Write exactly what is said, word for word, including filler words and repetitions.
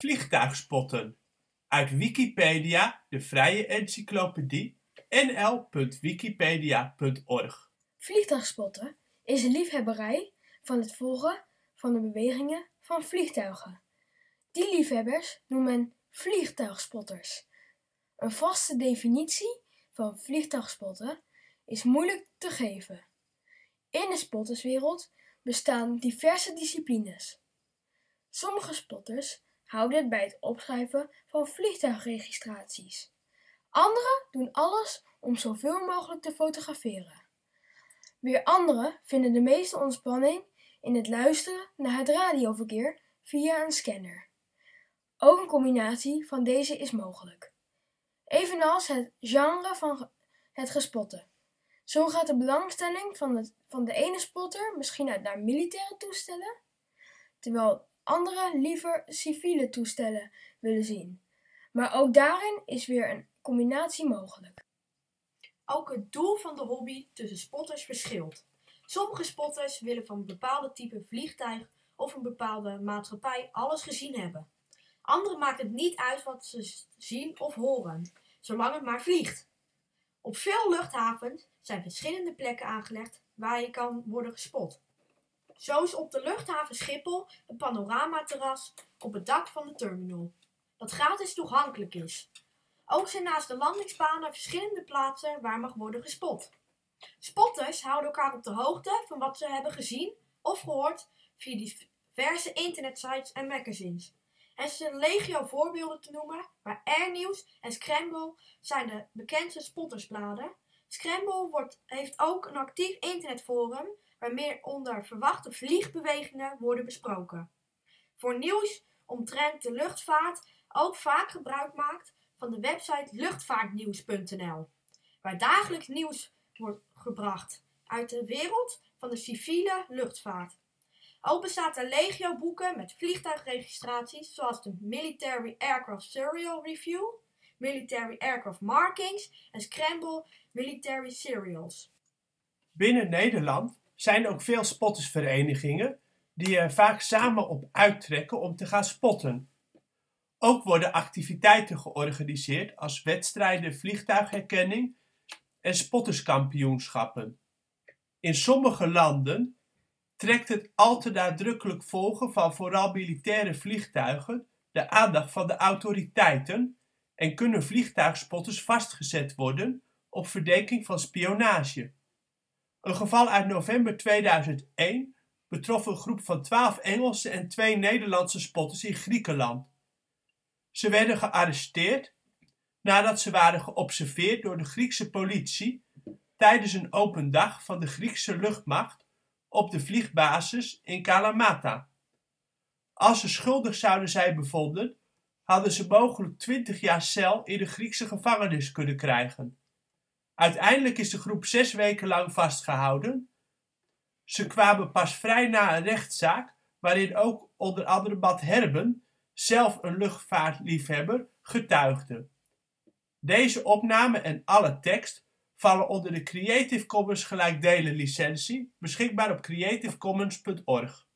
Vliegtuigspotten. Uit Wikipedia, de vrije encyclopedie. n l punt wikipedia punt org. Vliegtuigspotten is een liefhebberij van het volgen van de bewegingen van vliegtuigen. Die liefhebbers noemt men vliegtuigspotters. Een vaste definitie van vliegtuigspotten is moeilijk te geven. In de spotterswereld bestaan diverse disciplines. Sommige spotters houden het bij het opschrijven van vliegtuigregistraties. Anderen doen alles om zoveel mogelijk te fotograferen. Weer anderen vinden de meeste ontspanning in het luisteren naar het radioverkeer via een scanner. Ook een combinatie van deze is mogelijk. Evenals het genre van het gespotte. Zo gaat de belangstelling van, het, van de ene spotter misschien uit naar militaire toestellen, terwijl anderen liever civiele toestellen willen zien. Maar ook daarin is weer een combinatie mogelijk. Ook het doel van de hobby tussen spotters verschilt. Sommige spotters willen van een bepaalde type vliegtuig of een bepaalde maatschappij alles gezien hebben. Anderen maken het niet uit wat ze zien of horen, zolang het maar vliegt. Op veel luchthavens zijn verschillende plekken aangelegd waar je kan worden gespot. Zo is op de luchthaven Schiphol een panoramaterras op het dak van de terminal, dat gratis toegankelijk is. Ook zijn naast de landingsbanen verschillende plaatsen waar mag worden gespot. Spotters houden elkaar op de hoogte van wat ze hebben gezien of gehoord via diverse internetsites en magazines. Er zijn legio voorbeelden te noemen, maar Airnews en Scramble zijn de bekendste spottersbladen. Scramble wordt, heeft ook een actief internetforum waar meer onder verwachte vliegbewegingen worden besproken. Voor nieuws omtrent de luchtvaart ook vaak gebruik maakt van de website luchtvaartnieuws punt n l, waar dagelijks nieuws wordt gebracht uit de wereld van de civiele luchtvaart. Ook bestaat er legio boeken met vliegtuigregistraties zoals de Military Aircraft Serial Review, Military Aircraft Markings en Scramble Military Serials. Binnen Nederland zijn ook veel spottersverenigingen die er vaak samen op uittrekken om te gaan spotten. Ook worden activiteiten georganiseerd als wedstrijden vliegtuigherkenning en spotterskampioenschappen. In sommige landen trekt het al te nadrukkelijk volgen van vooral militaire vliegtuigen de aandacht van de autoriteiten en kunnen vliegtuigspotters vastgezet worden op verdenking van spionage. Een geval uit november tweeduizend één betrof een groep van twaalf Engelse en twee Nederlandse spotters in Griekenland. Ze werden gearresteerd nadat ze waren geobserveerd door de Griekse politie tijdens een open dag van de Griekse luchtmacht op de vliegbasis in Kalamata. Als ze schuldig zouden zijn bevonden, hadden ze mogelijk twintig jaar cel in de Griekse gevangenis kunnen krijgen. Uiteindelijk is de groep zes weken lang vastgehouden. Ze kwamen pas vrij na een rechtszaak waarin ook onder andere Matt Herben, zelf een luchtvaartliefhebber, getuigde. Deze opname en alle tekst vallen onder de Creative Commons gelijkdelen licentie, beschikbaar op creative commons punt org.